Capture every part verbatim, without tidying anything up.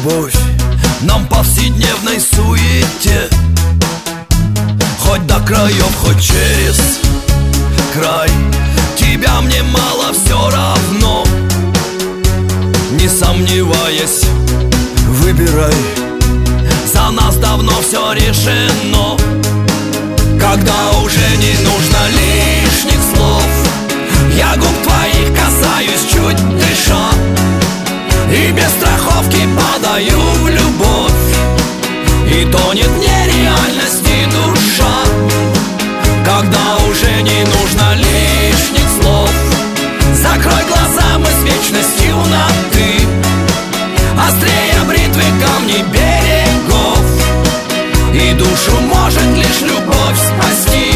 любовь нам повседневной суете, хоть до краев, хоть через край. Тебя мне мало, все равно. Не сомневаясь, выбирай. За нас давно все решено. Когда уже не нужно лишних слов, я губ твоих касаюсь, чуть дыша, и без страховки подаю в любовь. И тонет в нереальности душа. Когда уже не нужно лишних слов, закрой глаза, мы с вечностью на «ты». Острее бритвы камней берегов, и душу может лишь любовь спасти.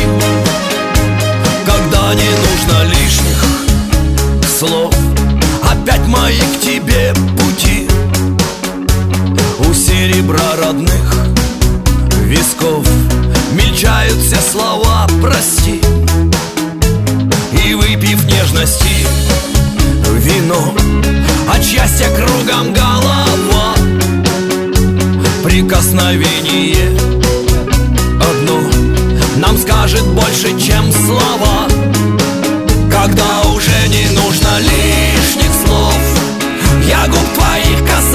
Когда не нужно лишних слов, опять мои к тебе пути. У серебра родных висков мельчают все слова «прости». И выпив нежности вино, от счастья кругом голова, прикосновение одно нам скажет больше, чем слова. Когда уже не нужно лишних слов, я губ твоих касаюсь,